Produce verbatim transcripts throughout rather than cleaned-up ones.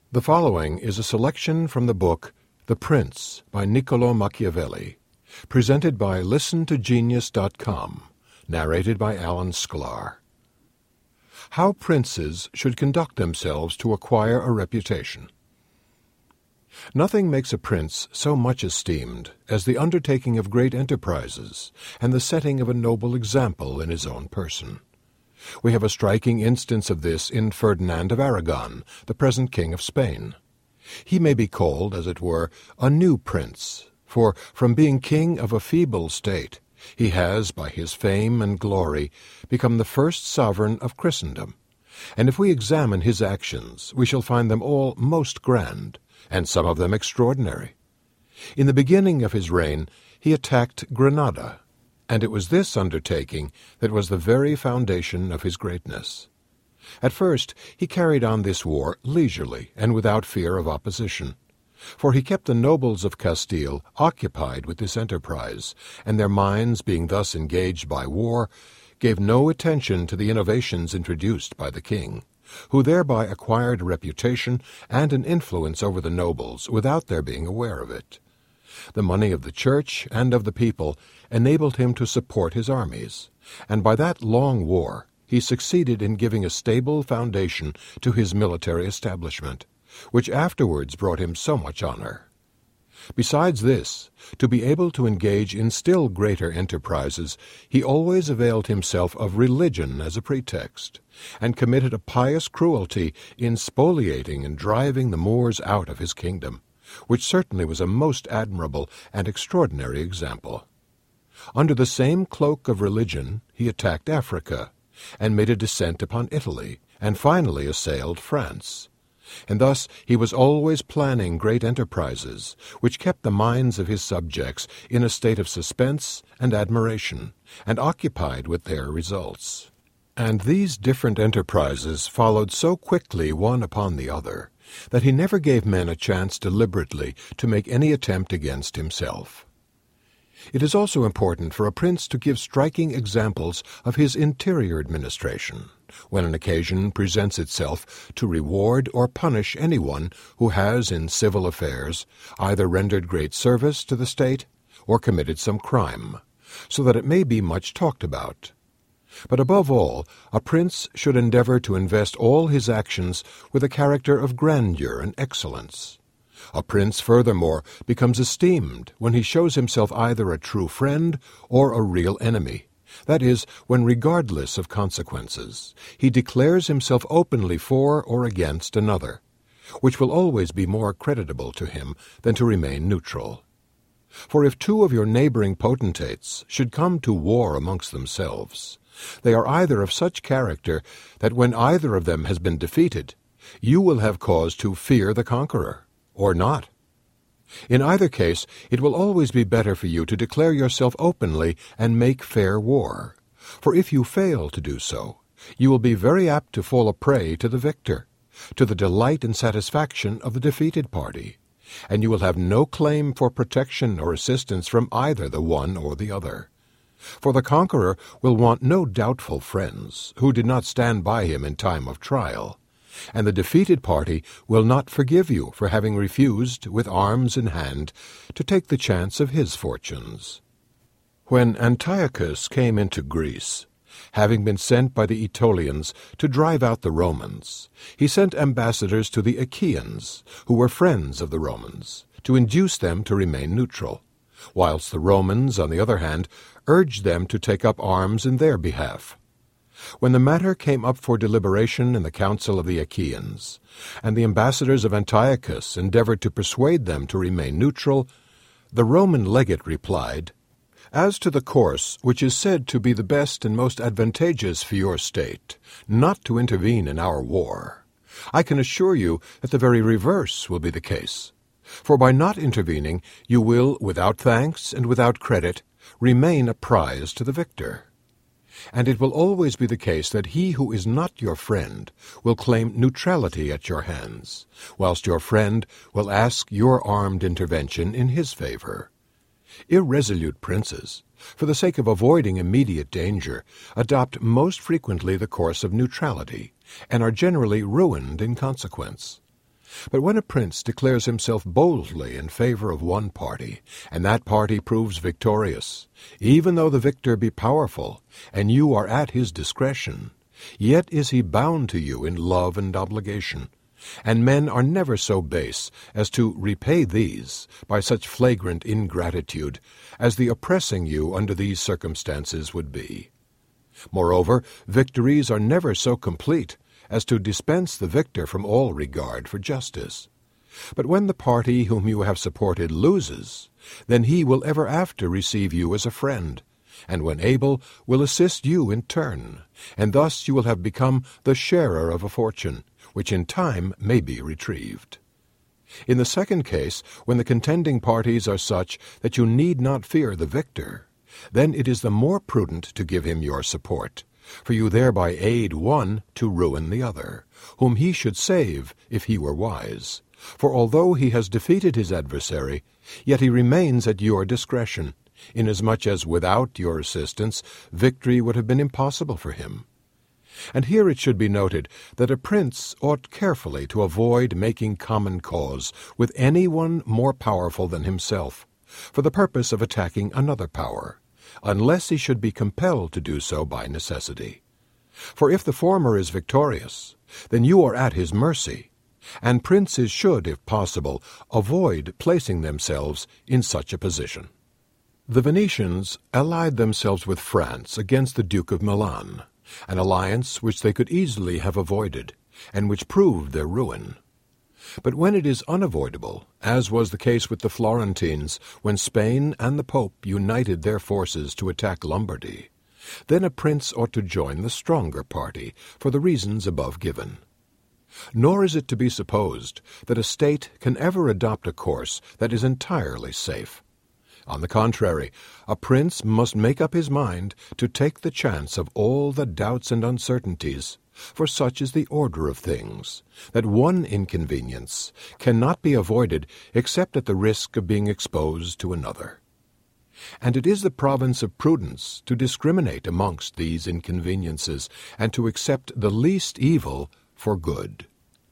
The following is a selection from the book The Prince by Niccolò Machiavelli, presented by listen to genius dot com, narrated by Alan Sklar. How Princes Should Conduct Themselves to Acquire a Reputation. Nothing makes a prince so much esteemed as the undertaking of great enterprises and the setting of a noble example in his own person. We have a striking instance of this in Ferdinand of Aragon, the present King of Spain. He may be called, as it were, a new prince, for from being king of a feeble state, he has, by his fame and glory, become the first sovereign of Christendom. And if we examine his actions, we shall find them all most grand, and some of them extraordinary. In the beginning of his reign, he attacked Granada, and it was this undertaking that was the very foundation of his greatness. At first he carried on this war leisurely and without fear of opposition, for he kept the nobles of Castile occupied with this enterprise, and their minds being thus engaged by war, gave no attention to the innovations introduced by the king, who thereby acquired a reputation and an influence over the nobles without their being aware of it. The money of the church and of the people enabled him to support his armies, and by that long war he succeeded in giving a stable foundation to his military establishment, which afterwards brought him so much honor. Besides this, to be able to engage in still greater enterprises, he always availed himself of religion as a pretext, and committed a pious cruelty in spoliating and driving the Moors out of his kingdom, which certainly was a most admirable and extraordinary example. Under the same cloak of religion he attacked Africa, and made a descent upon Italy, and finally assailed France. And thus he was always planning great enterprises, which kept the minds of his subjects in a state of suspense and admiration, and occupied with their results. And these different enterprises followed so quickly one upon the other, that he never gave men a chance deliberately to make any attempt against himself. It is also important for a prince to give striking examples of his interior administration, when an occasion presents itself to reward or punish anyone who has, in civil affairs, either rendered great service to the state or committed some crime, so that it may be much talked about. But above all, a prince should endeavor to invest all his actions with a character of grandeur and excellence. A prince, furthermore, becomes esteemed when he shows himself either a true friend or a real enemy, that is, when, regardless of consequences, he declares himself openly for or against another, which will always be more creditable to him than to remain neutral. For if two of your neighboring potentates should come to war amongst themselves, they are either of such character that when either of them has been defeated, you will have cause to fear the conqueror, or not. In either case, it will always be better for you to declare yourself openly and make fair war, for if you fail to do so, you will be very apt to fall a prey to the victor, to the delight and satisfaction of the defeated party, and you will have no claim for protection or assistance from either the one or the other. For the conqueror will want no doubtful friends who did not stand by him in time of trial, and the defeated party will not forgive you for having refused, with arms in hand, to take the chance of his fortunes. When Antiochus came into Greece, having been sent by the Aetolians to drive out the Romans, he sent ambassadors to the Achaeans, who were friends of the Romans, to induce them to remain neutral, whilst the Romans, on the other hand, urged them to take up arms in their behalf. When the matter came up for deliberation in the council of the Achaeans, and the ambassadors of Antiochus endeavored to persuade them to remain neutral, the Roman legate replied, "As to the course which is said to be the best and most advantageous for your state, not to intervene in our war, I can assure you that the very reverse will be the case. For by not intervening, you will, without thanks and without credit, remain a prize to the victor. And it will always be the case that he who is not your friend will claim neutrality at your hands, whilst your friend will ask your armed intervention in his favor. Irresolute princes, for the sake of avoiding immediate danger, adopt most frequently the course of neutrality, and are generally ruined in consequence. But when a prince declares himself boldly in favor of one party, and that party proves victorious, even though the victor be powerful, and you are at his discretion, yet is he bound to you in love and obligation, and men are never so base as to repay these by such flagrant ingratitude as the oppressing you under these circumstances would be. Moreover, victories are never so complete as to dispense the victor from all regard for justice. But when the party whom you have supported loses, then he will ever after receive you as a friend, and when able will assist you in turn, and thus you will have become the sharer of a fortune, which in time may be retrieved. In the second case, when the contending parties are such that you need not fear the victor, then it is the more prudent to give him your support, for you thereby aid one to ruin the other, whom he should save if he were wise. For although he has defeated his adversary, yet he remains at your discretion, inasmuch as without your assistance victory would have been impossible for him. And here it should be noted that a prince ought carefully to avoid making common cause with any one more powerful than himself, for the purpose of attacking another power, unless he should be compelled to do so by necessity. For if the former is victorious, then you are at his mercy, and princes should, if possible, avoid placing themselves in such a position. The Venetians allied themselves with France against the Duke of Milan, an alliance which they could easily have avoided, and which proved their ruin. But when it is unavoidable, as was the case with the Florentines when Spain and the Pope united their forces to attack Lombardy, then a prince ought to join the stronger party for the reasons above given. Nor is it to be supposed that a state can ever adopt a course that is entirely safe. On the contrary, a prince must make up his mind to take the chance of all the doubts and uncertainties, for such is the order of things, that one inconvenience cannot be avoided except at the risk of being exposed to another. And it is the province of prudence to discriminate amongst these inconveniences, and to accept the least evil for good.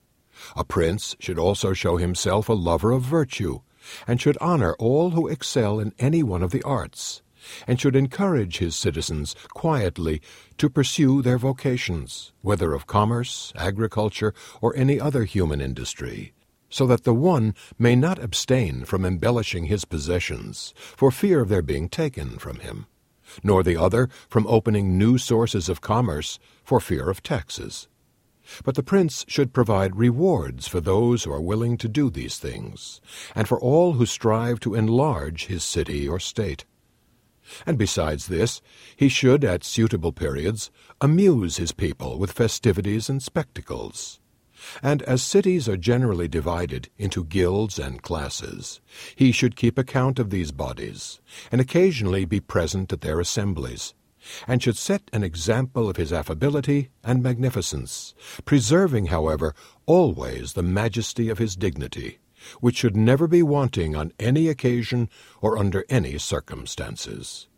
A prince should also show himself a lover of virtue, and should honor all who excel in any one of the arts, and should encourage his citizens quietly to pursue their vocations, whether of commerce, agriculture, or any other human industry, so that the one may not abstain from embellishing his possessions for fear of their being taken from him, nor the other from opening new sources of commerce for fear of taxes. But the prince should provide rewards for those who are willing to do these things, and for all who strive to enlarge his city or state. And besides this, he should, at suitable periods, amuse his people with festivities and spectacles. And as cities are generally divided into guilds and classes, he should keep account of these bodies, and occasionally be present at their assemblies, and should set an example of his affability and magnificence, preserving, however, always the majesty of his dignity, which should never be wanting on any occasion or under any circumstances.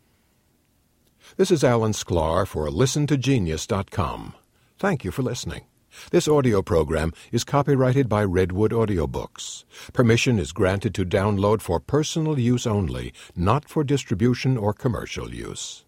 This is Alan Sklar for Listen To Genius dot com. Thank you for listening. This audio program is copyrighted by Redwood Audiobooks. Permission is granted to download for personal use only, not for distribution or commercial use.